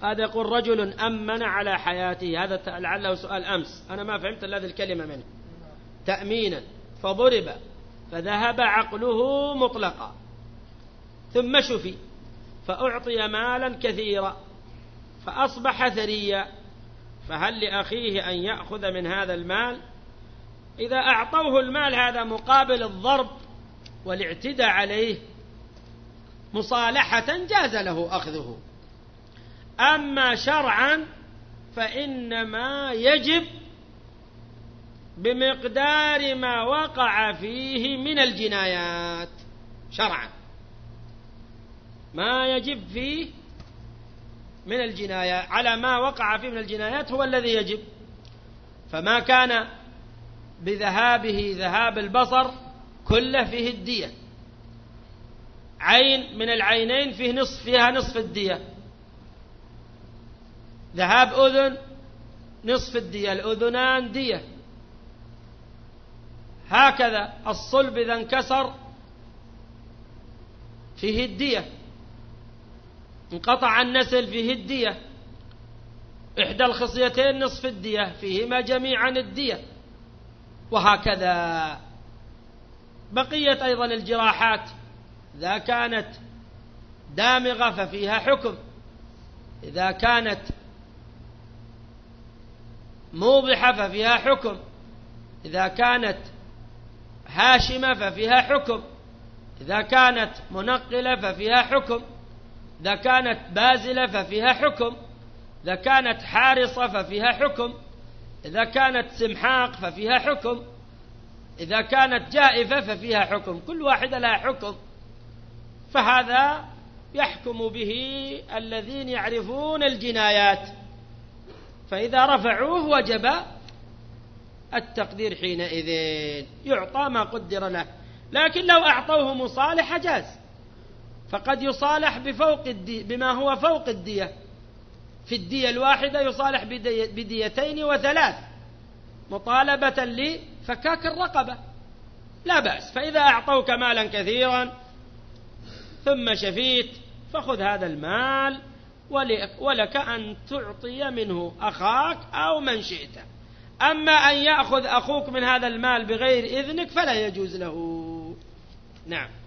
هذا يقول رجل أمن على حياته، هذا لعله سؤال أمس، أنا ما فهمت هذه الكلمة منه. تأمينا، فضرب فذهب عقله مطلقا، ثم شفي فأعطي مالا كثيرا فأصبح ثريا، فهل لأخيه أن يأخذ من هذا المال؟ إذا أعطوه المال هذا مقابل الضرب والاعتداء عليه مصالحة جاز له أخذه. أما شرعا فإنما يجب بمقدار ما وقع فيه من الجنايات. شرعا ما يجب فيه من الجنايات، على ما وقع فيه من الجنايات هو الذي يجب. فما كان بذهابه ذهاب البصر كله فيه الدية، عين من العينين فيها نصف الدية، ذهاب أذن نصف الدية، الأذنان دية، هكذا الصلب إذا انكسر فيه الدية، انقطع النسل فيه الدية، إحدى الخصيتين نصف الدية، فيهما جميعا الدية، وهكذا بقية أيضا الجراحات إذا كانت دامغة ففيها حكم، إذا كانت موضحة ففيها حكم، إذا كانت هاشمة ففيها حكم، إذا كانت منقلة ففيها حكم، إذا كانت بازلة ففيها حكم، إذا كانت حارصة ففيها حكم، إذا كانت سمحاق ففيها حكم، إذا كانت جائفة ففيها حكم، كل واحدة لها حكم. فهذا يحكم به الذين يعرفون الجنايات، فإذا رفعوه وجب التقدير حينئذ، يعطى ما قدر له. لكن لو أعطوه مصالحة جاز، فقد يصالح بما هو فوق الدية، في الدية الواحدة يصالح بديتين وثلاث مطالبة لفكاك الرقبة، لا بأس. فإذا أعطوك مالا كثيرا ثم شفيت فخذ هذا المال، ولك أن تعطي منه أخاك أو من شئت. أما أن يأخذ أخوك من هذا المال بغير إذنك فلا يجوز له. نعم.